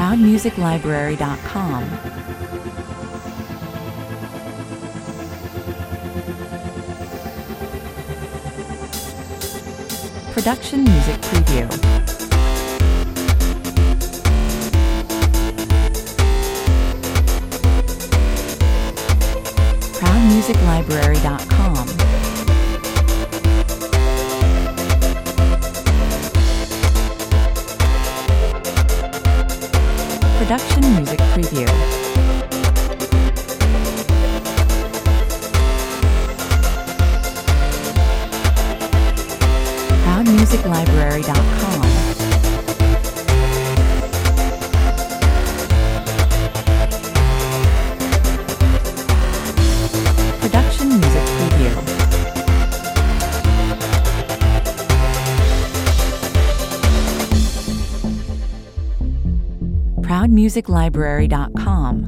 ProudMusicLibrary.com. Production Music Preview. ProudMusicLibrary.com. Production Music Preview. ProudMusicLibrary.com. Production Music Preview. ProudMusicLibrary.com.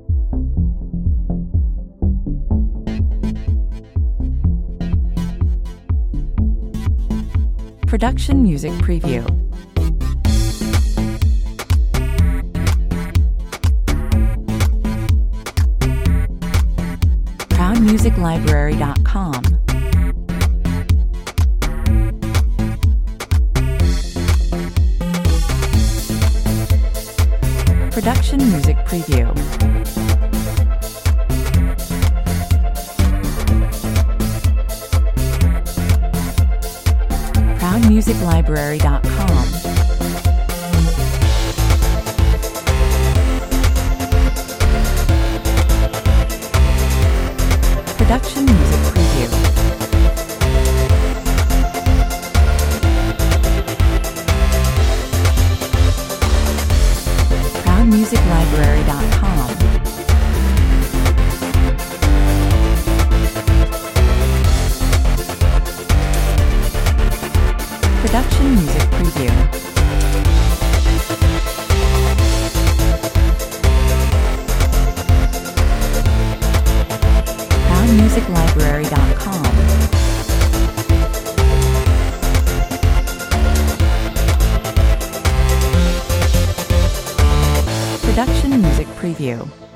Production Music Preview. ProudMusicLibrary.com. Production Music Preview. ProudMusicLibrary.com. Production Music Preview. ProudMusicLibrary.com. Production Music Preview. ProudMusicLibrary.com. Production Music Preview.